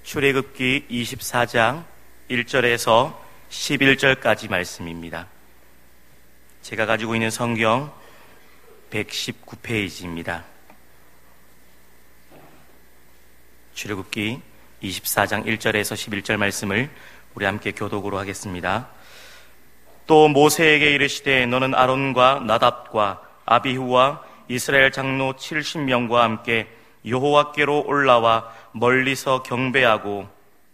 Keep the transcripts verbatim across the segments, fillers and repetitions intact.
출애굽기 이십사 장 일 절에서 십일 절까지 말씀입니다. 제가 가지고 있는 성경 백십구 페이지입니다. 출애굽기 이십사 장 일 절에서 십일 절 말씀을 우리 함께 교독으로 하겠습니다. 또 모세에게 이르시되 너는 아론과 나답과 아비후와 이스라엘 장로 칠십 명과 함께 여호와께로 올라와 멀리서 경배하고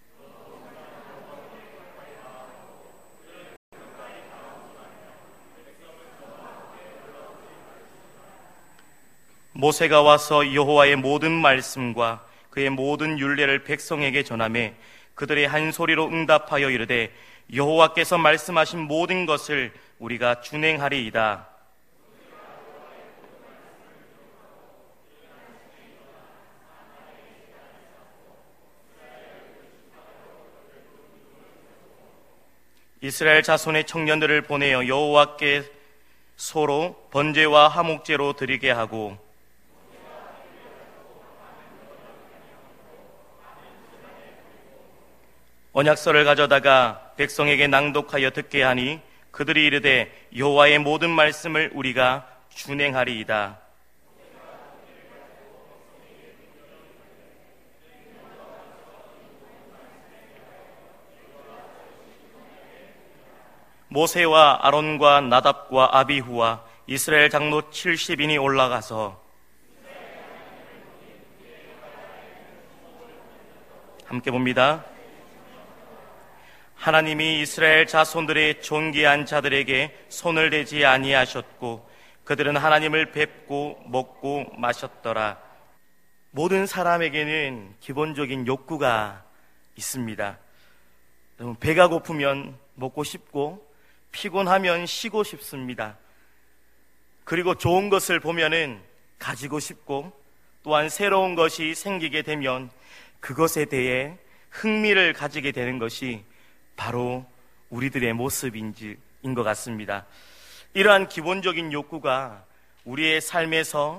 모세가 와서 여호와의 모든 말씀과 그의 모든 율례를 백성에게 전하매 그들이 한 소리로 응답하여 이르되 여호와께서 말씀하신 모든 것을 우리가 준행하리이다. 이스라엘 자손의 청년들을 보내어 여호와께 소로 번제와 화목제로 드리게 하고 언약서를 가져다가 백성에게 낭독하여 듣게 하니 그들이 이르되 여호와의 모든 말씀을 우리가 준행하리이다. 모세와 아론과 나답과 아비후와 이스라엘 장로 칠십 인이 올라가서 함께 봅니다. 하나님이 이스라엘 자손들의 존귀한 자들에게 손을 대지 아니하셨고 그들은 하나님을 뵙고 먹고 마셨더라. 모든 사람에게는 기본적인 욕구가 있습니다. 배가 고프면 먹고 싶고 피곤하면 쉬고 싶습니다. 그리고 좋은 것을 보면은 가지고 싶고 또한 새로운 것이 생기게 되면 그것에 대해 흥미를 가지게 되는 것이 바로 우리들의 모습인 것 같습니다. 이러한 기본적인 욕구가 우리의 삶에서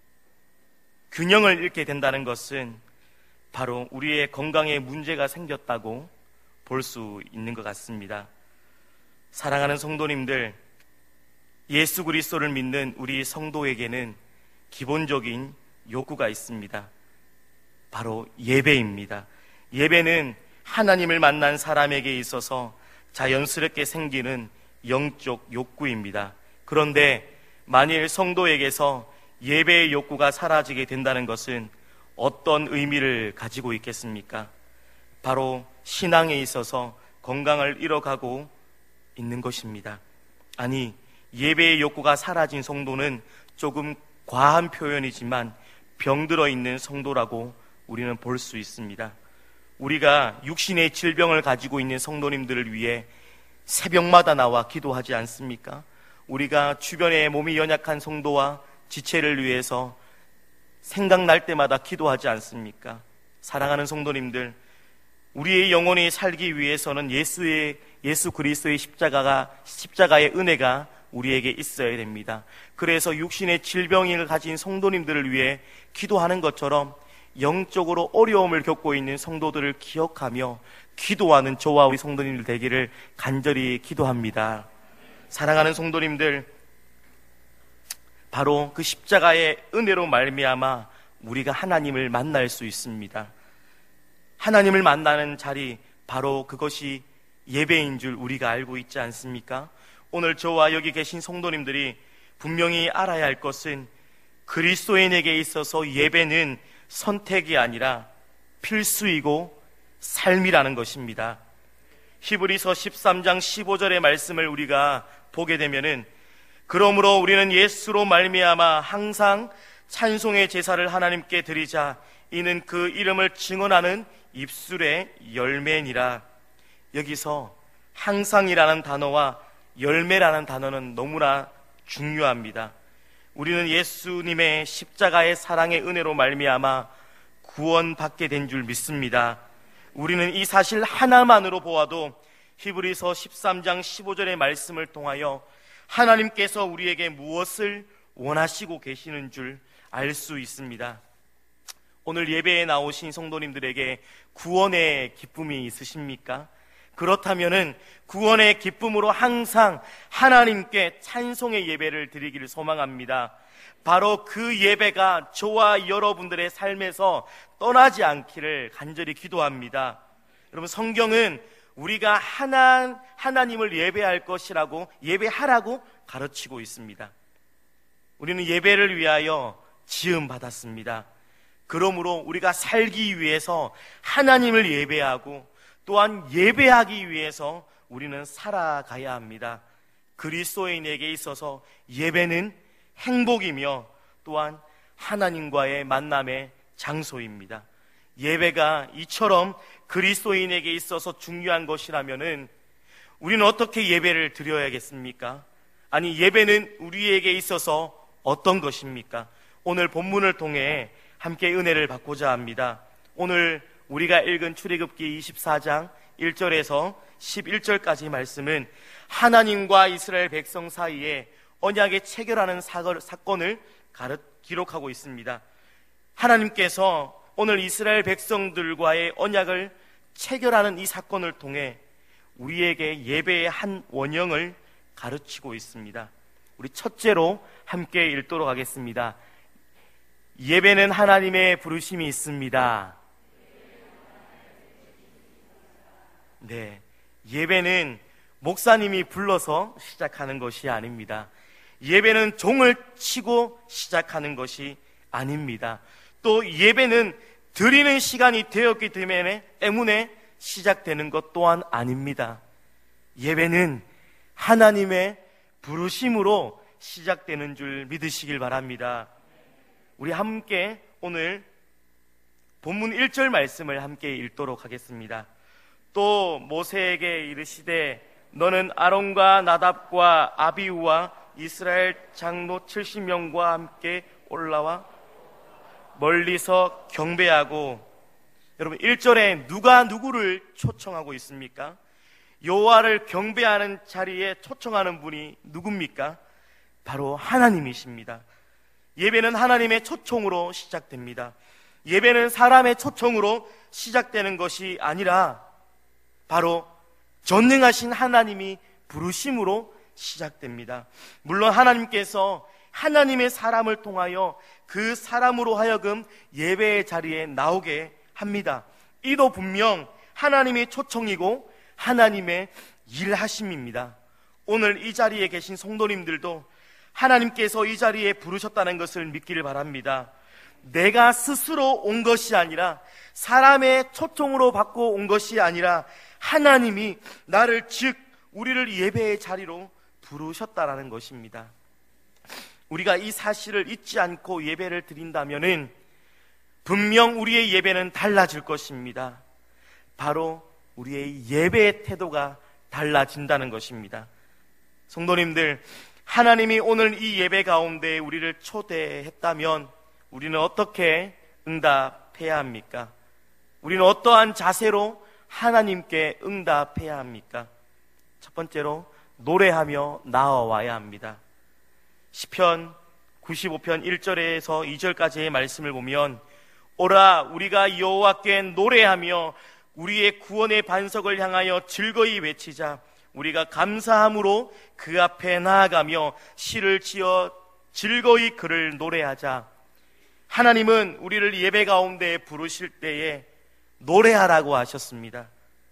균형을 잃게 된다는 것은 바로 우리의 건강에 문제가 생겼다고 볼 수 있는 것 같습니다. 사랑하는 성도님들, 예수 그리스도를 믿는 우리 성도에게는 기본적인 욕구가 있습니다. 바로 예배입니다. 예배는 하나님을 만난 사람에게 있어서 자연스럽게 생기는 영적 욕구입니다. 그런데 만일 성도에게서 예배의 욕구가 사라지게 된다는 것은 어떤 의미를 가지고 있겠습니까? 바로 신앙에 있어서 건강을 잃어가고 있는 것입니다. 아니, 예배의 욕구가 사라진 성도는 조금 과한 표현이지만 병들어 있는 성도라고 우리는 볼 수 있습니다. 우리가 육신의 질병을 가지고 있는 성도님들을 위해 새벽마다 나와 기도하지 않습니까? 우리가 주변에 몸이 연약한 성도와 지체를 위해서 생각날 때마다 기도하지 않습니까? 사랑하는 성도님들, 우리의 영혼이 살기 위해서는 예수의 예수 그리스도의 십자가가 십자가의 은혜가 우리에게 있어야 됩니다. 그래서 육신의 질병을 가진 성도님들을 위해 기도하는 것처럼 영적으로 어려움을 겪고 있는 성도들을 기억하며 기도하는 저와 우리 성도님들 되기를 간절히 기도합니다. 사랑하는 성도님들, 바로 그 십자가의 은혜로 말미암아 우리가 하나님을 만날 수 있습니다. 하나님을 만나는 자리, 바로 그것이 예배인 줄 우리가 알고 있지 않습니까? 오늘 저와 여기 계신 성도님들이 분명히 알아야 할 것은 그리스도인에게 있어서 예배는 선택이 아니라 필수이고 삶이라는 것입니다. 히브리서 십삼 장 십오 절의 말씀을 우리가 보게 되면은 그러므로 우리는 예수로 말미암아 항상 찬송의 제사를 하나님께 드리자. 이는 그 이름을 증언하는 입술의 열매니라. 여기서 항상이라는 단어와 열매라는 단어는 너무나 중요합니다. 우리는 예수님의 십자가의 사랑의 은혜로 말미암아 구원받게 된 줄 믿습니다. 우리는 이 사실 하나만으로 보아도 히브리서 십삼 장 십오 절의 말씀을 통하여 하나님께서 우리에게 무엇을 원하시고 계시는 줄 알 수 있습니다. 오늘 예배에 나오신 성도님들에게 구원의 기쁨이 있으십니까? 그렇다면은 구원의 기쁨으로 항상 하나님께 찬송의 예배를 드리기를 소망합니다. 바로 그 예배가 저와 여러분들의 삶에서 떠나지 않기를 간절히 기도합니다. 여러분, 성경은 우리가 하나, 하나님을 예배할 것이라고, 예배하라고 가르치고 있습니다. 우리는 예배를 위하여 지음 받았습니다. 그러므로 우리가 살기 위해서 하나님을 예배하고 또한 예배하기 위해서 우리는 살아가야 합니다. 그리스도인에게 있어서 예배는 행복이며 또한 하나님과의 만남의 장소입니다. 예배가 이처럼 그리스도인에게 있어서 중요한 것이라면은 우리는 어떻게 예배를 드려야겠습니까? 아니, 예배는 우리에게 있어서 어떤 것입니까? 오늘 본문을 통해 함께 은혜를 받고자 합니다. 오늘 우리가 읽은 출애굽기 이십사 장 일 절에서 십일 절까지 말씀은 하나님과 이스라엘 백성 사이에 언약의 체결하는 사건을 기록하고 있습니다. 하나님께서 오늘 이스라엘 백성들과의 언약을 체결하는 이 사건을 통해 우리에게 예배의 한 원형을 가르치고 있습니다. 우리 첫째로 함께 읽도록 하겠습니다. 예배는 하나님의 부르심이 있습니다. 네, 예배는 목사님이 불러서 시작하는 것이 아닙니다. 예배는 종을 치고 시작하는 것이 아닙니다. 또 예배는 드리는 시간이 되었기 때문에 시작되는 것 또한 아닙니다. 예배는 하나님의 부르심으로 시작되는 줄 믿으시길 바랍니다. 우리 함께 오늘 본문 일 절 말씀을 함께 읽도록 하겠습니다. 또 모세에게 이르시되 너는 아론과 나답과 아비후와 이스라엘 장로 칠십 명과 함께 올라와 멀리서 경배하고. 여러분, 일 절에 누가 누구를 초청하고 있습니까? 여호와를 경배하는 자리에 초청하는 분이 누굽니까? 바로 하나님이십니다. 예배는 하나님의 초청으로 시작됩니다. 예배는 사람의 초청으로 시작되는 것이 아니라 바로 전능하신 하나님이 부르심으로 시작됩니다. 물론 하나님께서 하나님의 사람을 통하여 그 사람으로 하여금 예배의 자리에 나오게 합니다. 이도 분명 하나님의 초청이고 하나님의 일하심입니다. 오늘 이 자리에 계신 성도님들도 하나님께서 이 자리에 부르셨다는 것을 믿기를 바랍니다. 내가 스스로 온 것이 아니라, 사람의 초청으로 받고 온 것이 아니라 하나님이 나를, 즉 우리를 예배의 자리로 부르셨다라는 것입니다. 우리가 이 사실을 잊지 않고 예배를 드린다면은 분명 우리의 예배는 달라질 것입니다. 바로 우리의 예배의 태도가 달라진다는 것입니다. 성도님들, 하나님이 오늘 이 예배 가운데 우리를 초대했다면 우리는 어떻게 응답해야 합니까? 우리는 어떠한 자세로 하나님께 응답해야 합니까? 첫 번째로 노래하며 나아와야 합니다. 시편 구십오 편 일 절에서 이 절까지의 말씀을 보면, 오라 우리가 여호와께 노래하며 우리의 구원의 반석을 향하여 즐거이 외치자. 우리가 감사함으로 그 앞에 나아가며 시를 지어 즐거이 그를 노래하자. 하나님은 우리를 예배 가운데 부르실 때에 노래하라고 하셨습니다.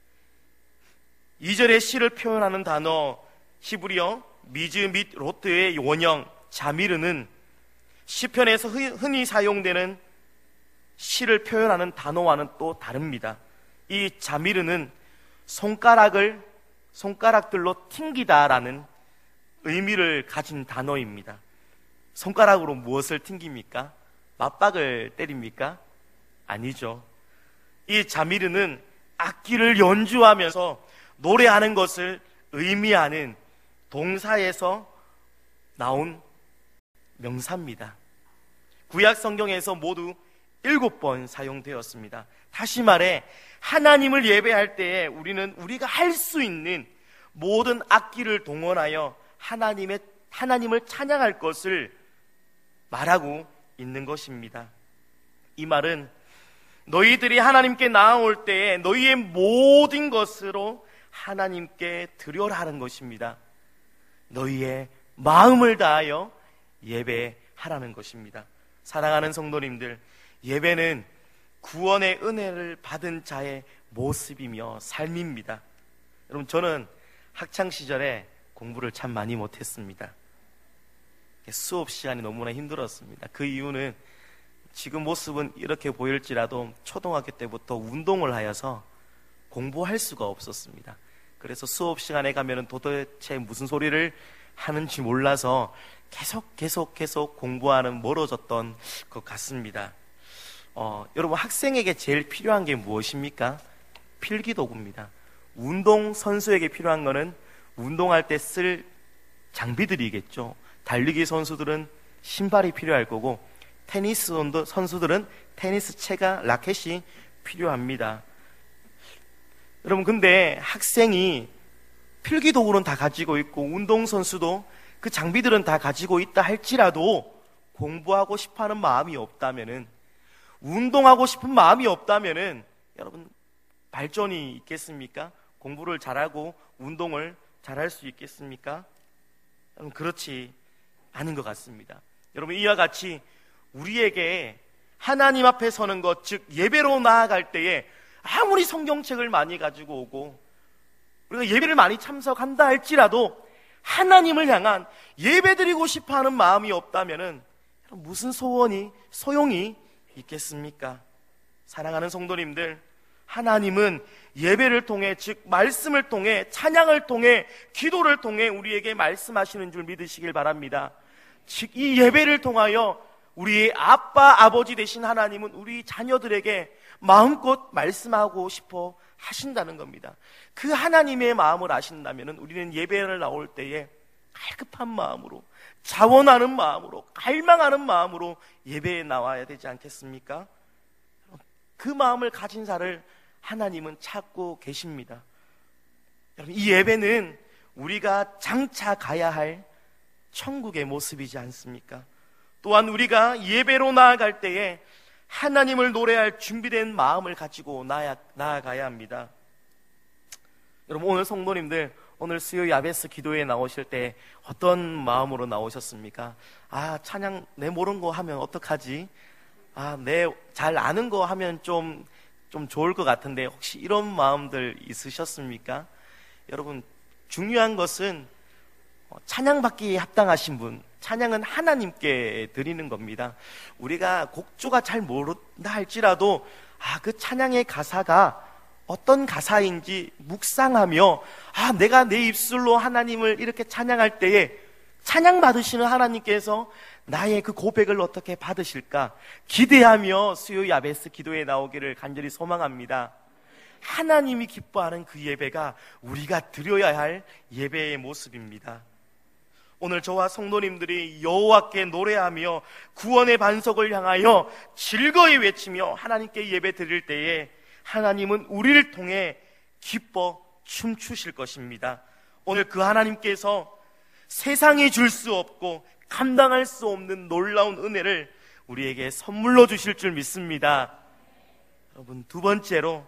이 절의 시를 표현하는 단어 히브리어 미즈 및 로트의 원형 자미르는 시편에서 흔히 사용되는 시를 표현하는 단어와는 또 다릅니다. 이 자미르는 손가락을 손가락들로 튕기다라는 의미를 가진 단어입니다. 손가락으로 무엇을 튕깁니까? 맞박을 때립니까? 아니죠. 이 자미르는 악기를 연주하면서 노래하는 것을 의미하는 동사에서 나온 명사입니다. 구약 성경에서 모두 일곱 번 사용되었습니다. 다시 말해 하나님을 예배할 때에 우리는 우리가 할 수 있는 모든 악기를 동원하여 하나님의, 하나님을 찬양할 것을 말하고 있는 것입니다. 이 말은 너희들이 하나님께 나아올 때에 너희의 모든 것으로 하나님께 드려라 하는 것입니다. 너희의 마음을 다하여 예배하라는 것입니다. 사랑하는 성도님들, 예배는 구원의 은혜를 받은 자의 모습이며 삶입니다. 여러분, 저는 학창시절에 공부를 참 많이 못했습니다. 수업 시간이 너무나 힘들었습니다. 그 이유는 지금 모습은 이렇게 보일지라도 초등학교 때부터 운동을 하여서 공부할 수가 없었습니다. 그래서 수업 시간에 가면은 도대체 무슨 소리를 하는지 몰라서 계속 계속 계속 공부하는 멀어졌던 것 같습니다. 어, 여러분, 학생에게 제일 필요한 게 무엇입니까? 필기도구입니다. 운동 선수에게 필요한 거는 운동할 때 쓸 장비들이겠죠. 달리기 선수들은 신발이 필요할 거고, 테니스 선수들은 테니스 채가, 라켓이 필요합니다. 여러분, 근데 학생이 필기도구는 다 가지고 있고 운동선수도 그 장비들은 다 가지고 있다 할지라도 공부하고 싶어하는 마음이 없다면은, 운동하고 싶은 마음이 없다면은 여러분, 발전이 있겠습니까? 공부를 잘하고 운동을 잘할 수 있겠습니까? 여러분, 그렇지 않은 것 같습니다. 여러분, 이와 같이 우리에게 하나님 앞에 서는 것, 즉 예배로 나아갈 때에 아무리 성경책을 많이 가지고 오고 우리가 예배를 많이 참석한다 할지라도 하나님을 향한 예배드리고 싶어하는 마음이 없다면은 무슨 소원이, 소용이 있겠습니까? 사랑하는 성도님들, 하나님은 예배를 통해, 즉 말씀을 통해, 찬양을 통해, 기도를 통해 우리에게 말씀하시는 줄 믿으시길 바랍니다. 즉 이 예배를 통하여 우리의 아빠, 아버지 되신 하나님은 우리 자녀들에게 마음껏 말씀하고 싶어 하신다는 겁니다. 그 하나님의 마음을 아신다면 우리는 예배를 나올 때에 갈급한 마음으로, 자원하는 마음으로, 갈망하는 마음으로 예배에 나와야 되지 않겠습니까? 그 마음을 가진 자를 하나님은 찾고 계십니다. 여러분, 이 예배는 우리가 장차 가야 할 천국의 모습이지 않습니까? 또한 우리가 예배로 나아갈 때에 하나님을 노래할 준비된 마음을 가지고 나아, 나아가야 합니다. 여러분, 오늘 성도님들, 오늘 수요 야베스 기도에 나오실 때 어떤 마음으로 나오셨습니까? 아, 찬양 내 모르는 거 하면 어떡하지? 아, 내 잘 아는 거 하면 좀, 좀 좋을 것 같은데 혹시 이런 마음들 있으셨습니까? 여러분, 중요한 것은 찬양받기에 합당하신 분, 찬양은 하나님께 드리는 겁니다. 우리가 곡조가 잘 모른다 할지라도 아, 그 찬양의 가사가 어떤 가사인지 묵상하며 아, 내가 내 입술로 하나님을 이렇게 찬양할 때에 찬양 받으시는 하나님께서 나의 그 고백을 어떻게 받으실까 기대하며 수요 야베스 기도에 나오기를 간절히 소망합니다. 하나님이 기뻐하는 그 예배가 우리가 드려야 할 예배의 모습입니다. 오늘 저와 성도님들이 여호와께 노래하며 구원의 반석을 향하여 즐거이 외치며 하나님께 예배 드릴 때에 하나님은 우리를 통해 기뻐 춤추실 것입니다. 오늘 그 하나님께서 세상이 줄 수 없고 감당할 수 없는 놀라운 은혜를 우리에게 선물로 주실 줄 믿습니다. 여러분, 두 번째로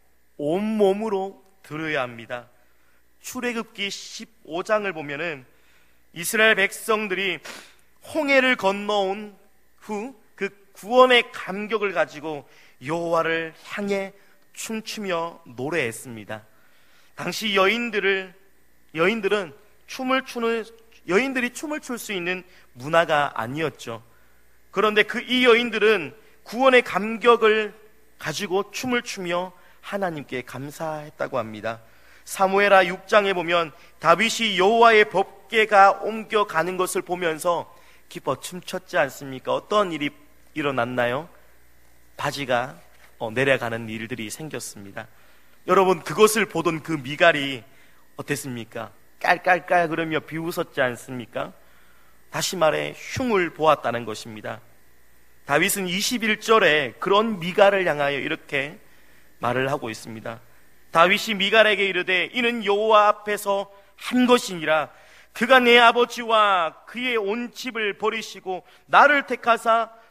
온몸으로 들어야 합니다. 출애굽기 십오 장을 보면은 이스라엘 백성들이 홍해를 건너온 후 그 구원의 감격을 가지고 여호와를 향해 춤추며 노래했습니다. 당시 여인들을 여인들은 춤을 추는 여인들이 춤을 출 수 있는 문화가 아니었죠. 그런데 그 이 여인들은 구원의 감격을 가지고 춤을 추며 하나님께 감사했다고 합니다. 사무엘하 육 장에 보면 다윗이 여호와의 법궤가 옮겨가는 것을 보면서 기뻐 춤췄지 않습니까? 어떤 일이 일어났나요? 바지가 어, 내려가는 일들이 생겼습니다. 여러분, 그것을 보던 그 미갈이 어땠습니까? 깔깔깔 그러며 비웃었지 않습니까? 다시 말해 흉을 보았다는 것입니다. 다윗은 이십일 절에 그런 미갈을 향하여 이렇게 말을 하고 있습니다. 다윗이 미갈에게 이르되 이는 여호와 앞에서 한 것이니라. 그가 내 아버지와 그의 온 집을 버리시고 나를 택하사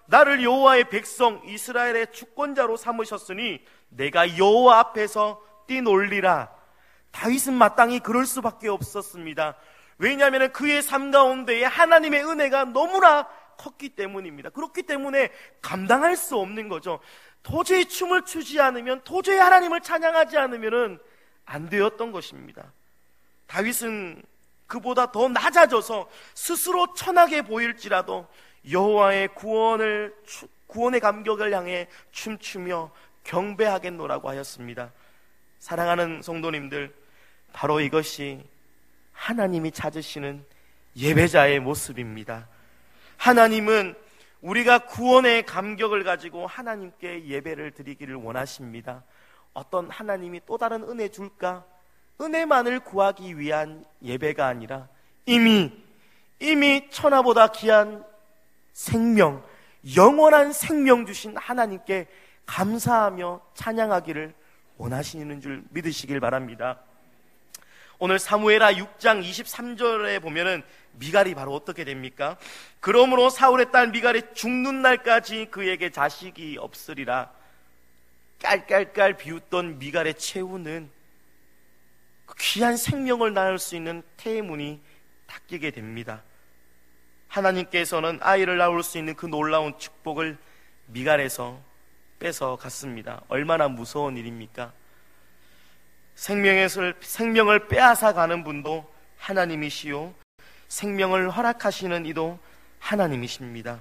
나를 여호와의 백성 이스라엘의 주권자로 삼으셨으니 내가 여호와 앞에서 뛰놀리라. 다윗은 마땅히 그럴 수밖에 없었습니다. 왜냐하면 그의 삶 가운데에 하나님의 은혜가 너무나 컸기 때문입니다. 그렇기 때문에 감당할 수 없는 거죠. 도저히 춤을 추지 않으면, 도저히 하나님을 찬양하지 않으면 안 되었던 것입니다. 다윗은 그보다 더 낮아져서 스스로 천하게 보일지라도 여호와의 구원을, 구원의 감격을 향해 춤추며 경배하겠노라고 하였습니다. 사랑하는 성도님들, 바로 이것이 하나님이 찾으시는 예배자의 모습입니다. 하나님은 우리가 구원의 감격을 가지고 하나님께 예배를 드리기를 원하십니다. 어떤 하나님이 또 다른 은혜 줄까? 은혜만을 구하기 위한 예배가 아니라 이미 이미 천하보다 귀한 생명, 영원한 생명 주신 하나님께 감사하며 찬양하기를 원하시는 줄 믿으시길 바랍니다. 오늘 사무엘하 육 장 이십삼 절에 보면은 미갈이 바로 어떻게 됩니까? 그러므로 사울의 딸 미갈이 죽는 날까지 그에게 자식이 없으리라. 깔깔깔 비웃던 미갈의 최후는 그 귀한 생명을 낳을 수 있는 태의 문이 닫히게 됩니다. 하나님께서는 아이를 낳을 수 있는 그 놀라운 축복을 미갈에서 뺏어 갔습니다. 얼마나 무서운 일입니까? 생명을, 생명을 빼앗아 가는 분도 하나님이시요, 생명을 허락하시는 이도 하나님이십니다.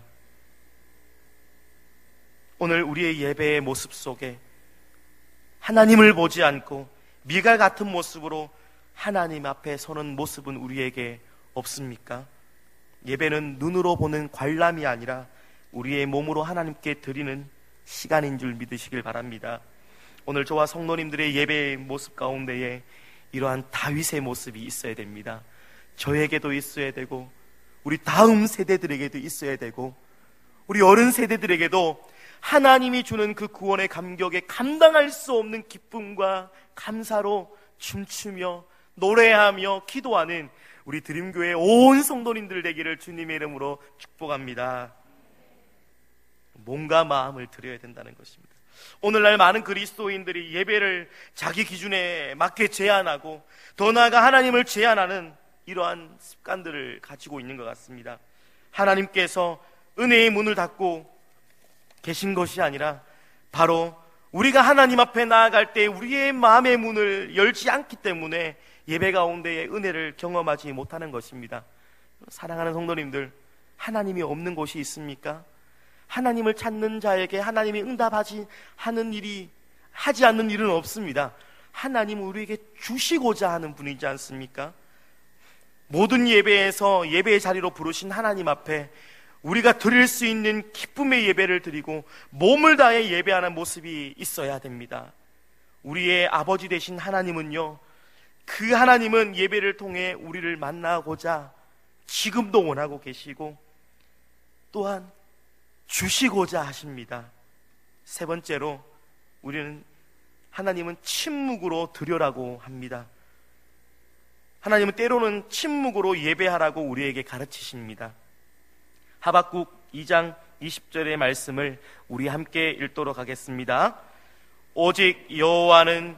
오늘 우리의 예배의 모습 속에 하나님을 보지 않고 미갈 같은 모습으로 하나님 앞에 서는 모습은 우리에게 없습니까? 예배는 눈으로 보는 관람이 아니라 우리의 몸으로 하나님께 드리는 시간인 줄 믿으시길 바랍니다. 오늘 저와 성도님들의 예배의 모습 가운데에 이러한 다윗의 모습이 있어야 됩니다. 저에게도 있어야 되고 우리 다음 세대들에게도 있어야 되고 우리 어른 세대들에게도 하나님이 주는 그 구원의 감격에 감당할 수 없는 기쁨과 감사로 춤추며 노래하며 기도하는 우리 드림교회 온 성도님들 되기를 주님의 이름으로 축복합니다. 몸과 마음을 드려야 된다는 것입니다. 오늘날 많은 그리스도인들이 예배를 자기 기준에 맞게 제한하고 더 나아가 하나님을 제한하는 이러한 습관들을 가지고 있는 것 같습니다. 하나님께서 은혜의 문을 닫고 계신 것이 아니라 바로 우리가 하나님 앞에 나아갈 때 우리의 마음의 문을 열지 않기 때문에 예배 가운데의 은혜를 경험하지 못하는 것입니다. 사랑하는 성도님들, 하나님이 없는 곳이 있습니까? 하나님을 찾는 자에게 하나님이 응답하지 하는 일이 하지 않는 일은 없습니다. 하나님은 우리에게 주시고자 하는 분이지 않습니까? 모든 예배에서 예배의 자리로 부르신 하나님 앞에 우리가 드릴 수 있는 기쁨의 예배를 드리고 몸을 다해 예배하는 모습이 있어야 됩니다. 우리의 아버지 되신 하나님은요, 그 하나님은 예배를 통해 우리를 만나고자 지금도 원하고 계시고 또한 주시고자 하십니다. 세 번째로 우리는 하나님은 침묵으로 드려라고 합니다. 하나님은 때로는 침묵으로 예배하라고 우리에게 가르치십니다. 하박국 이 장 이십 절의 말씀을 우리 함께 읽도록 하겠습니다. 오직 여호와는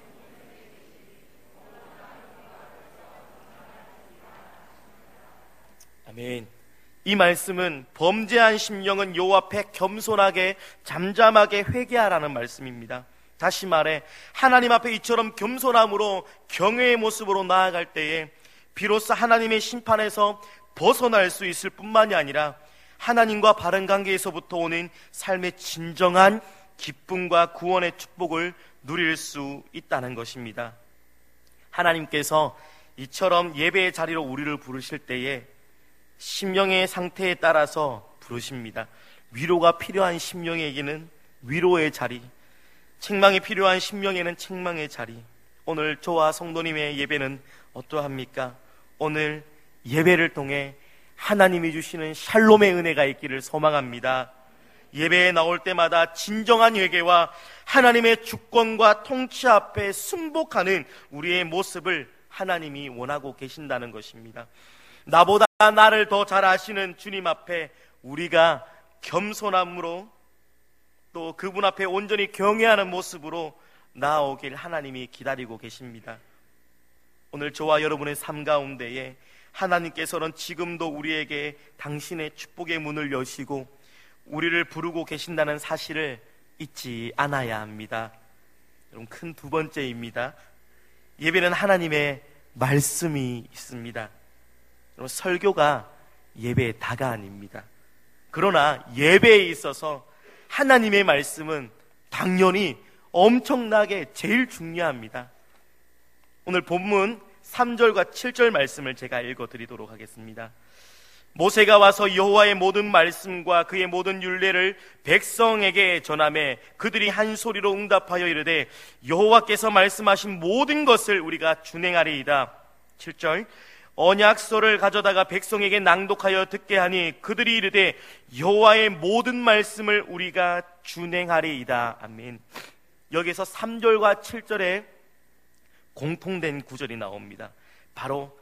아멘. 이 말씀은 범죄한 심령은 여호와 앞에 겸손하게 잠잠하게 회개하라는 말씀입니다. 다시 말해 하나님 앞에 이처럼 겸손함으로 경외의 모습으로 나아갈 때에 비로소 하나님의 심판에서 벗어날 수 있을 뿐만이 아니라 하나님과 바른 관계에서부터 오는 삶의 진정한 기쁨과 구원의 축복을 누릴 수 있다는 것입니다. 하나님께서 이처럼 예배의 자리로 우리를 부르실 때에 심령의 상태에 따라서 부르십니다. 위로가 필요한 심령에게는 위로의 자리, 책망이 필요한 심령에는 책망의 자리. 오늘 저와 성도님의 예배는 어떠합니까? 오늘 예배를 통해 하나님이 주시는 샬롬의 은혜가 있기를 소망합니다. 예배에 나올 때마다 진정한 회개와 하나님의 주권과 통치 앞에 순복하는 우리의 모습을 하나님이 원하고 계신다는 것입니다. 나보다 나를 더 잘 아시는 주님 앞에 우리가 겸손함으로 또 그분 앞에 온전히 경외하는 모습으로 나아오길 하나님이 기다리고 계십니다. 오늘 저와 여러분의 삶 가운데에 하나님께서는 지금도 우리에게 당신의 축복의 문을 여시고 우리를 부르고 계신다는 사실을 잊지 않아야 합니다. 여러분, 큰 두 번째입니다. 예배는 하나님의 말씀이 있습니다. 여러분, 설교가 예배의 다가 아닙니다. 그러나 예배에 있어서 하나님의 말씀은 당연히 엄청나게 제일 중요합니다. 오늘 본문 삼 절과 칠 절 말씀을 제가 읽어드리도록 하겠습니다. 모세가 와서 여호와의 모든 말씀과 그의 모든 율례를 백성에게 전하매 그들이 한 소리로 응답하여 이르되 여호와께서 말씀하신 모든 것을 우리가 준행하리이다. 칠 절 언약서를 가져다가 백성에게 낭독하여 듣게 하니 그들이 이르되 여호와의 모든 말씀을 우리가 준행하리이다. 아멘. 여기서 삼 절과 칠 절에 공통된 구절이 나옵니다. 바로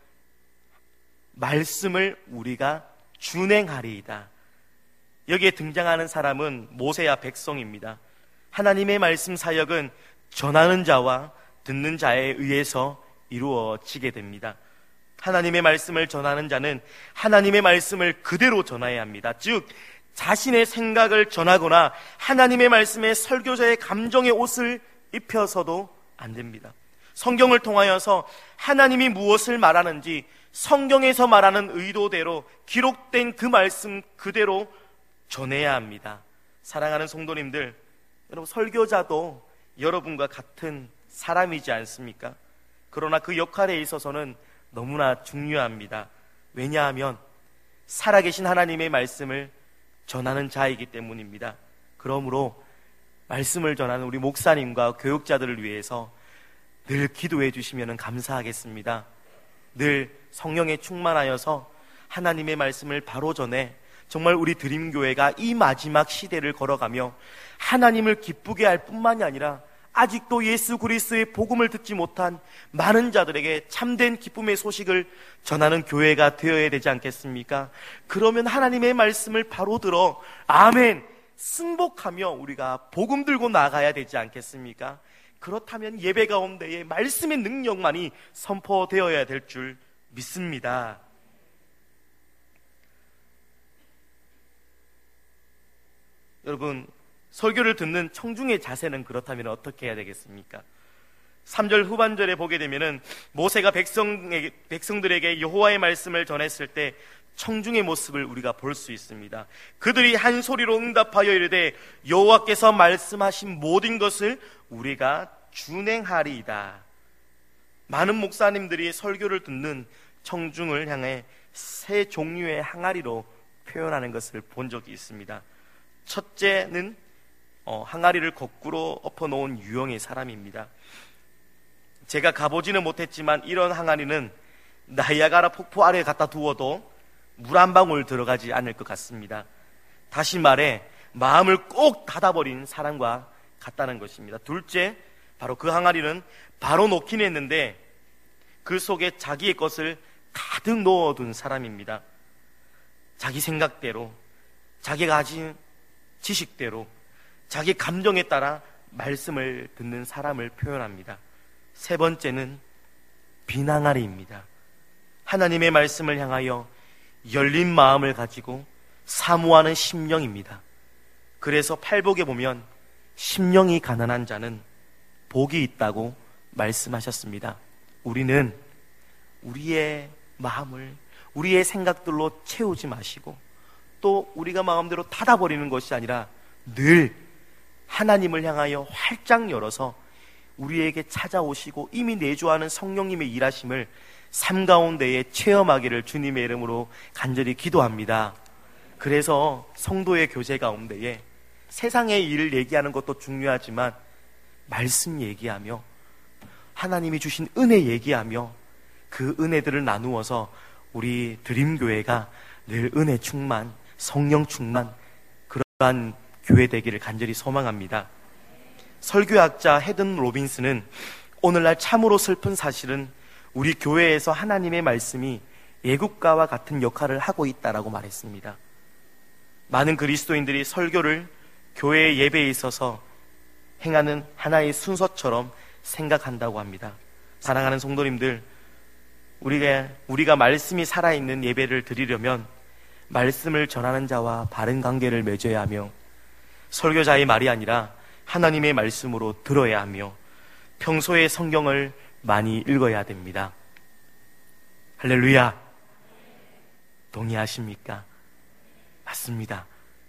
말씀을 우리가 준행하리이다. 여기에 등장하는 사람은 모세와 백성입니다. 하나님의 말씀 사역은 전하는 자와 듣는 자에 의해서 이루어지게 됩니다. 하나님의 말씀을 전하는 자는 하나님의 말씀을 그대로 전해야 합니다. 즉 자신의 생각을 전하거나 하나님의 말씀에 설교자의 감정의 옷을 입혀서도 안 됩니다. 성경을 통하여서 하나님이 무엇을 말하는지 성경에서 말하는 의도대로 기록된 그 말씀 그대로 전해야 합니다. 사랑하는 성도님들, 여러분, 설교자도 여러분과 같은 사람이지 않습니까? 그러나 그 역할에 있어서는 너무나 중요합니다. 왜냐하면 살아계신 하나님의 말씀을 전하는 자이기 때문입니다. 그러므로 말씀을 전하는 우리 목사님과 교육자들을 위해서 늘 기도해 주시면 감사하겠습니다. 늘 성령에 충만하여서 하나님의 말씀을 바로 전해 정말 우리 드림교회가 이 마지막 시대를 걸어가며 하나님을 기쁘게 할 뿐만이 아니라 아직도 예수 그리스도의 복음을 듣지 못한 많은 자들에게 참된 기쁨의 소식을 전하는 교회가 되어야 되지 않겠습니까? 그러면 하나님의 말씀을 바로 들어 아멘 승복하며 우리가 복음 들고 나가야 되지 않겠습니까? 그렇다면 예배 가운데에 말씀의 능력만이 선포되어야 될 줄 믿습니다. 여러분, 설교를 듣는 청중의 자세는 그렇다면 어떻게 해야 되겠습니까? 삼 절 후반절에 보게 되면은 모세가 백성에게, 백성들에게 여호와의 말씀을 전했을 때 청중의 모습을 우리가 볼 수 있습니다. 그들이 한 소리로 응답하여 이르되 여호와께서 말씀하신 모든 것을 우리가 준행하리이다. 많은 목사님들이 설교를 듣는 청중을 향해 세 종류의 항아리로 표현하는 것을 본 적이 있습니다. 첫째는 어, 항아리를 거꾸로 엎어놓은 유형의 사람입니다. 제가 가보지는 못했지만 이런 항아리는 나이아가라 폭포 아래에 갖다 두어도 물 한 방울 들어가지 않을 것 같습니다. 다시 말해 마음을 꼭 닫아버린 사람과 같다는 것입니다. 둘째, 바로 그 항아리는 바로 놓긴 했는데 그 속에 자기의 것을 가득 넣어둔 사람입니다. 자기 생각대로, 자기가 가진 지식대로, 자기 감정에 따라 말씀을 듣는 사람을 표현합니다. 세 번째는 빈 항아리입니다. 하나님의 말씀을 향하여 열린 마음을 가지고 사모하는 심령입니다. 그래서 팔복에 보면 심령이 가난한 자는 복이 있다고 말씀하셨습니다. 우리는 우리의 마음을 우리의 생각들로 채우지 마시고 또 우리가 마음대로 닫아버리는 것이 아니라 늘 하나님을 향하여 활짝 열어서 우리에게 찾아오시고 이미 내주하는 성령님의 일하심을 삶 가운데에 체험하기를 주님의 이름으로 간절히 기도합니다. 그래서 성도의 교제 가운데에 세상의 일을 얘기하는 것도 중요하지만 말씀 얘기하며 하나님이 주신 은혜 얘기하며 그 은혜들을 나누어서 우리 드림교회가 늘 은혜 충만, 성령 충만 그러한 교회 되기를 간절히 소망합니다. 설교학자 헤든 로빈스는 오늘날 참으로 슬픈 사실은 우리 교회에서 하나님의 말씀이 애국가와 같은 역할을 하고 있다라고 말했습니다. 많은 그리스도인들이 설교를 교회의 예배에 있어서 행하는 하나의 순서처럼 생각한다고 합니다. 사랑하는 성도님들, 우리가, 우리가 말씀이 살아있는 예배를 드리려면 말씀을 전하는 자와 바른 관계를 맺어야 하며, 설교자의 말이 아니라 하나님의 말씀으로 들어야 하며, 평소에 성경을 많이 읽어야 됩니다. 할렐루야! 동의하십니까? 맞습니다.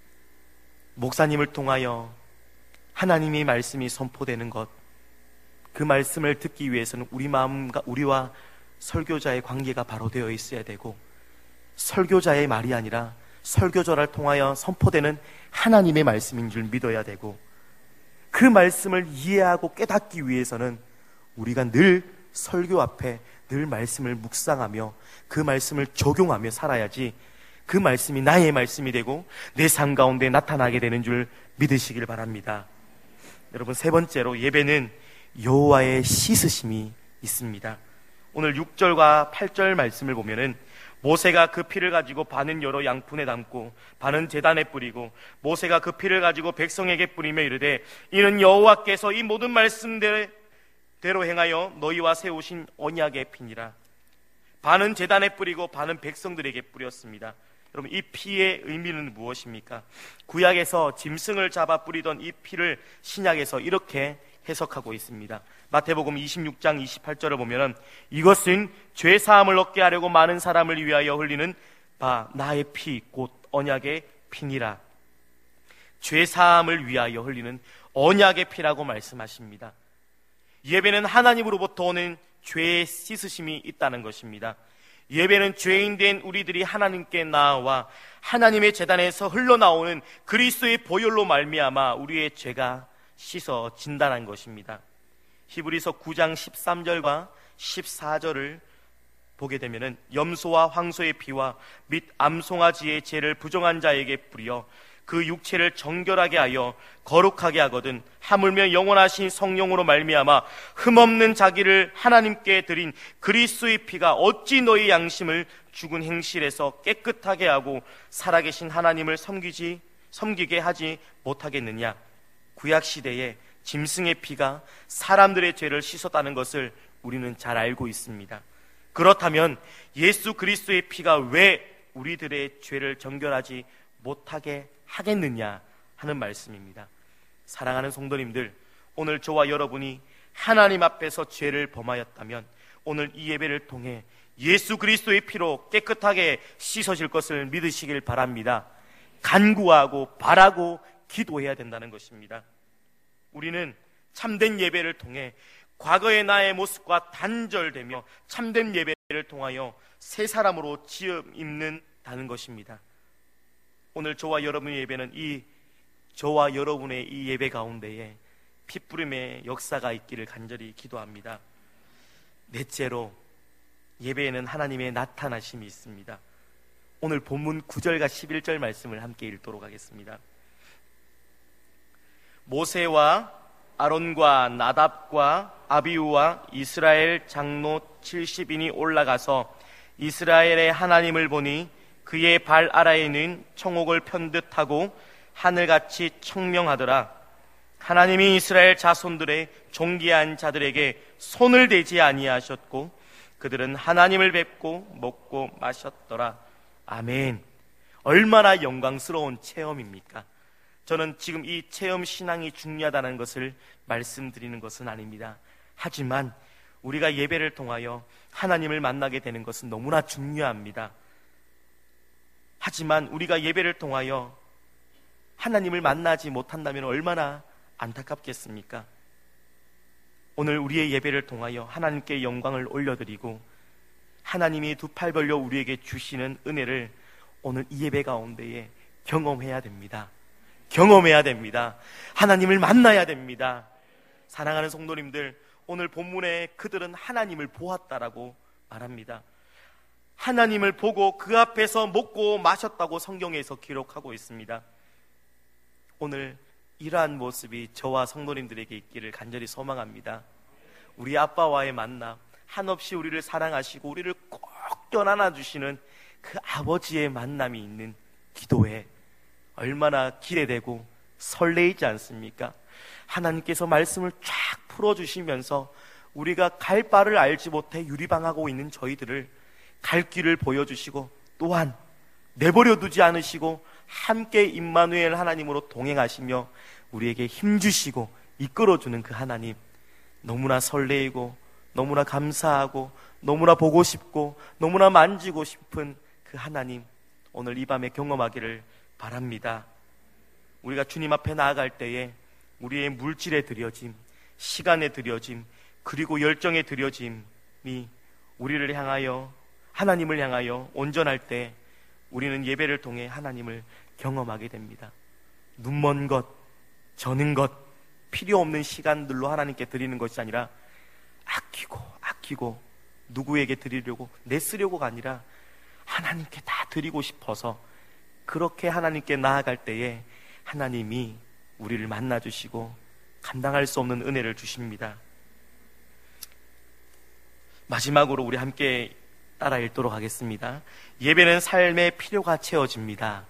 목사님을 통하여 하나님의 말씀이 선포되는 것, 그 말씀을 듣기 위해서는 우리 마음과 우리와 설교자의 관계가 바로 되어 있어야 되고, 설교자의 말이 아니라 설교자를 통하여 선포되는 하나님의 말씀인 줄 믿어야 되고, 그 말씀을 이해하고 깨닫기 위해서는 우리가 늘 설교 앞에 늘 말씀을 묵상하며 그 말씀을 적용하며 살아야지 그 말씀이 나의 말씀이 되고 내 삶 가운데 나타나게 되는 줄 믿으시길 바랍니다. 여러분, 세 번째로 예배는 여호와의 씻으심이 있습니다. 오늘 육 절과 팔 절 말씀을 보면은 모세가 그 피를 가지고 반은 여러 양푼에 담고 반은 제단에 뿌리고, 모세가 그 피를 가지고 백성에게 뿌리며 이르되 이는 여호와께서 이 모든 말씀대로 행하여 너희와 세우신 언약의 피니라. 반은 제단에 뿌리고 반은 백성들에게 뿌렸습니다. 여러분, 이 피의 의미는 무엇입니까? 구약에서 짐승을 잡아 뿌리던 이 피를 신약에서 이렇게 해석하고 있습니다. 마태복음 이십육 장 이십팔 절을 보면은 이것은 죄 사함을 얻게 하려고 많은 사람을 위하여 흘리는 바 나의 피 곧 언약의 피니라. 죄 사함을 위하여 흘리는 언약의 피라고 말씀하십니다. 예배는 하나님으로부터 오는 죄의 씻으심이 있다는 것입니다. 예배는 죄인 된 우리들이 하나님께 나아와 하나님의 제단에서 흘러나오는 그리스도의 보혈로 말미암아 우리의 죄가 씻어진다는 것입니다. 히브리서 구 장 십삼 절과 십사 절을 보게 되면은 염소와 황소의 피와 및 암송아지의 죄를 부정한 자에게 뿌려 그 육체를 정결하게 하여 거룩하게 하거든 하물며 영원하신 성령으로 말미암아 흠없는 자기를 하나님께 드린 그리스도의 피가 어찌 너희 양심을 죽은 행실에서 깨끗하게 하고 살아계신 하나님을 섬기지 섬기게 하지 못하겠느냐. 구약 시대에 짐승의 피가 사람들의 죄를 씻었다는 것을 우리는 잘 알고 있습니다. 그렇다면 예수 그리스도의 피가 왜 우리들의 죄를 정결하지 못하게 하겠느냐 하는 말씀입니다. 사랑하는 성도님들, 오늘 저와 여러분이 하나님 앞에서 죄를 범하였다면 오늘 이 예배를 통해 예수 그리스도의 피로 깨끗하게 씻어질 것을 믿으시길 바랍니다. 간구하고 바라고 기도해야 된다는 것입니다. 우리는 참된 예배를 통해 과거의 나의 모습과 단절되며 참된 예배를 통하여 새 사람으로 지음 입는다는 것입니다. 오늘 저와 여러분의 예배는 이 저와 여러분의 이 예배 가운데에 핏부림의 역사가 있기를 간절히 기도합니다. 넷째로 예배에는 하나님의 나타나심이 있습니다. 오늘 본문 구 절과 십일 절 말씀을 함께 읽도록 하겠습니다. 모세와 아론과 나답과 아비후와 이스라엘 장로 칠십 인이 올라가서 이스라엘의 하나님을 보니 그의 발 아래에는 청옥을 편듯하고 하늘같이 청명하더라. 하나님이 이스라엘 자손들의 존귀한 자들에게 손을 대지 아니하셨고 그들은 하나님을 뵙고 먹고 마셨더라. 아멘. 얼마나 영광스러운 체험입니까? 저는 지금 이 체험 신앙이 중요하다는 것을 말씀드리는 것은 아닙니다. 하지만 우리가 예배를 통하여 하나님을 만나게 되는 것은 너무나 중요합니다. 하지만 우리가 예배를 통하여 하나님을 만나지 못한다면 얼마나 안타깝겠습니까? 오늘 우리의 예배를 통하여 하나님께 영광을 올려드리고 하나님이 두 팔 벌려 우리에게 주시는 은혜를 오늘 이 예배 가운데에 경험해야 됩니다. 경험해야 됩니다. 하나님을 만나야 됩니다. 사랑하는 성도님들, 오늘 본문에 그들은 하나님을 보았다라고 말합니다. 하나님을 보고 그 앞에서 먹고 마셨다고 성경에서 기록하고 있습니다. 오늘 이러한 모습이 저와 성도님들에게 있기를 간절히 소망합니다. 우리 아빠와의 만남, 한없이 우리를 사랑하시고 우리를 꼭 껴안아 주시는 그 아버지의 만남이 있는 기도회, 얼마나 기대되고 설레이지 않습니까? 하나님께서 말씀을 쫙 풀어주시면서 우리가 갈 바를 알지 못해 유리방하고 있는 저희들을 갈 길을 보여주시고, 또한 내버려 두지 않으시고 함께 임마누엘 하나님으로 동행하시며 우리에게 힘주시고 이끌어주는 그 하나님, 너무나 설레이고 너무나 감사하고 너무나 보고 싶고 너무나 만지고 싶은 그 하나님, 오늘 이 밤에 경험하기를 바랍니다. 우리가 주님 앞에 나아갈 때에 우리의 물질의 드려짐, 시간의 드려짐, 그리고 열정의 드려짐이 우리를 향하여, 하나님을 향하여 온전할 때 우리는 예배를 통해 하나님을 경험하게 됩니다. 눈먼 것, 저는 것, 필요 없는 시간들로 하나님께 드리는 것이 아니라 아끼고 아끼고 누구에게 드리려고, 내 쓰려고가 아니라 하나님께 다 드리고 싶어서 그렇게 하나님께 나아갈 때에 하나님이 우리를 만나주시고 감당할 수 없는 은혜를 주십니다. 마지막으로 우리 함께 따라 읽도록 하겠습니다. 예배는 삶의 필요가 채워집니다.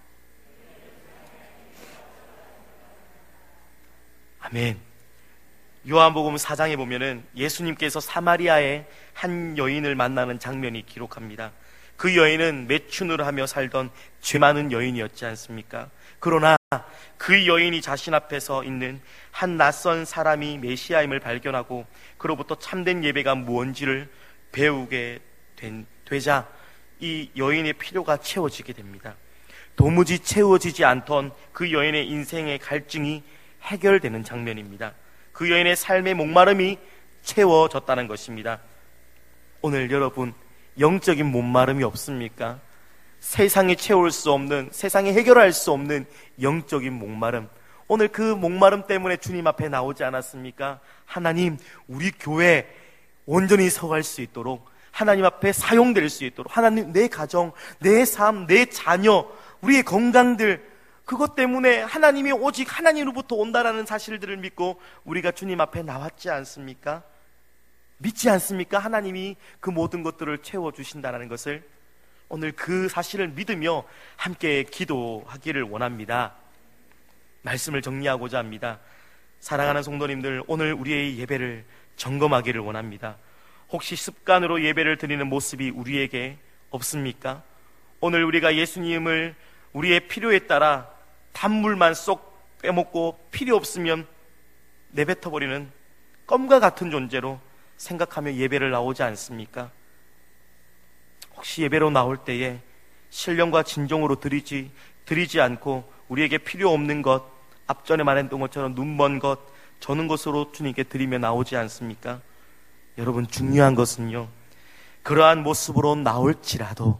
아멘. 요한복음 사 장에 보면은 예수님께서 사마리아의 한 여인을 만나는 장면이 기록합니다. 그 여인은 매춘을 하며 살던 죄 많은 여인이었지 않습니까? 그러나 그 여인이 자신 앞에서 있는 한 낯선 사람이 메시아임을 발견하고 그로부터 참된 예배가 무엇인지를 배우게 된, 되자 이 여인의 필요가 채워지게 됩니다. 도무지 채워지지 않던 그 여인의 인생의 갈증이 해결되는 장면입니다. 그 여인의 삶의 목마름이 채워졌다는 것입니다. 오늘 여러분, 영적인 목마름이 없습니까? 세상이 채울 수 없는, 세상이 해결할 수 없는 영적인 목마름, 오늘 그 목마름 때문에 주님 앞에 나오지 않았습니까? 하나님, 우리 교회 온전히 서갈 수 있도록, 하나님 앞에 사용될 수 있도록, 하나님, 내 가정, 내 삶, 내 자녀, 우리의 건강들, 그것 때문에 하나님이 오직 하나님으로부터 온다라는 사실들을 믿고 우리가 주님 앞에 나왔지 않습니까? 믿지 않습니까? 하나님이 그 모든 것들을 채워주신다는 것을. 오늘 그 사실을 믿으며 함께 기도하기를 원합니다. 말씀을 정리하고자 합니다. 사랑하는 성도님들, 오늘 우리의 예배를 점검하기를 원합니다. 혹시 습관으로 예배를 드리는 모습이 우리에게 없습니까? 오늘 우리가 예수님을 우리의 필요에 따라 단물만 쏙 빼먹고 필요 없으면 내뱉어버리는 껌과 같은 존재로 생각하며 예배를 나오지 않습니까? 혹시 예배로 나올 때에 신령과 진정으로 드리지, 드리지 않고 우리에게 필요 없는 것, 앞전에 말했던 것처럼 눈먼 것, 저는 것으로 주님께 드리며 나오지 않습니까? 여러분, 중요한 것은요, 그러한 모습으로 나올지라도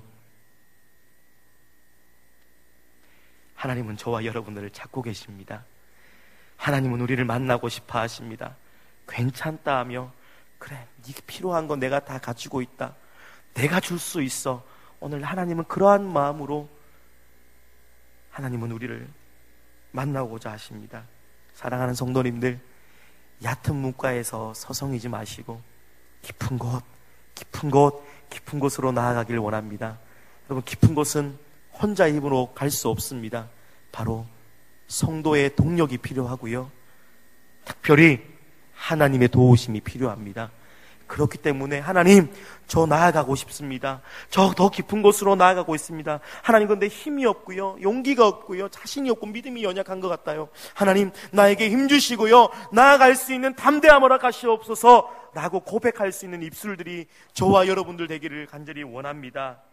하나님은 저와 여러분들을 찾고 계십니다. 하나님은 우리를 만나고 싶어 하십니다. 괜찮다 하며, 그래, 네가 필요한 건 내가 다 가지고 있다, 내가 줄 수 있어. 오늘 하나님은 그러한 마음으로 하나님은 우리를 만나고자 하십니다. 사랑하는 성도님들, 얕은 문가에서 서성이지 마시고 깊은 곳, 깊은 곳, 깊은 곳으로 나아가길 원합니다. 여러분, 깊은 곳은 혼자 힘으로 갈 수 없습니다. 바로 성도의 동력이 필요하고요, 특별히 하나님의 도우심이 필요합니다. 그렇기 때문에 하나님, 저 나아가고 싶습니다. 저 더 깊은 곳으로 나아가고 있습니다. 하나님, 근데 힘이 없고요, 용기가 없고요, 자신이 없고 믿음이 연약한 것 같아요. 하나님, 나에게 힘 주시고요, 나아갈 수 있는 담대함을 허락하시옵소서 라고 고백할 수 있는 입술들이 저와 여러분들 되기를 간절히 원합니다.